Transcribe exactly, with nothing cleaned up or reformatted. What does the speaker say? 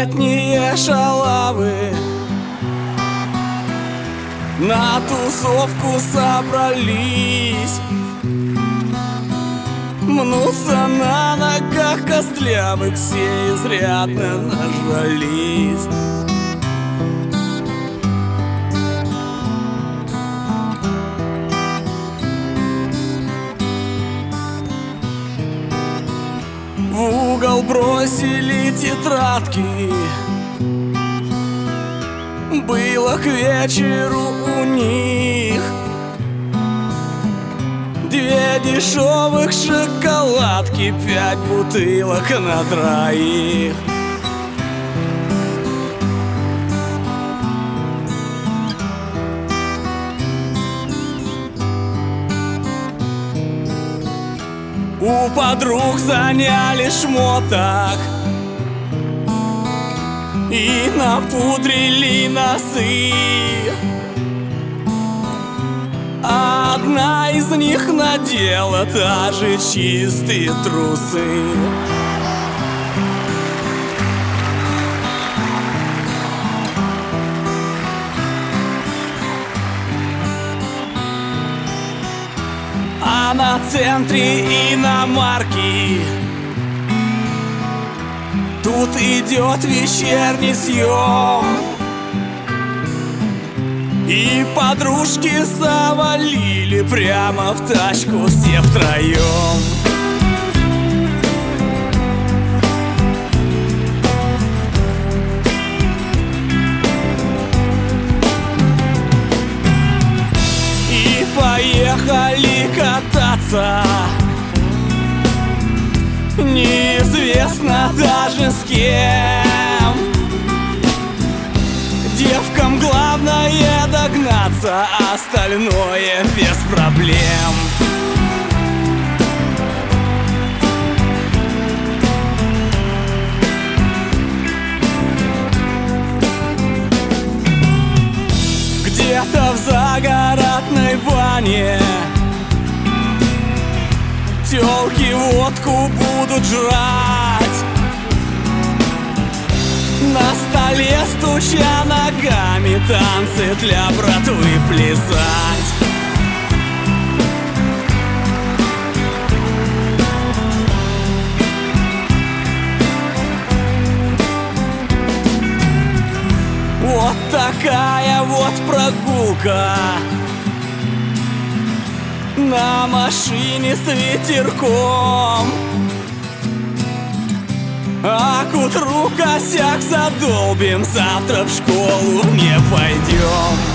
Летние шалавы на тусовку собрались, мнутся на ногах костлявых, все изрядно нажрались. В угол бросили тетрадки, было к вечеру у них две дешевых шоколадки, пять бутылок на троих. У подруг заняли шмоток и напудрили носы. Одна из них надела даже чистые трусы. А на центре иномарки тут идет вечерний съем, и подружки завалили прямо в тачку все втроем. И поехали кататься, неизвестно даже с кем. Девкам главное догнаться, остальное без проблем. Где-то в загородной бане тёлки водку будут жрать, на столе стуча ногами, танцы для братвы плясать. Вот такая вот прогулка на машине с ветерком, а к утру косяк задолбим, завтра в школу не пойдем.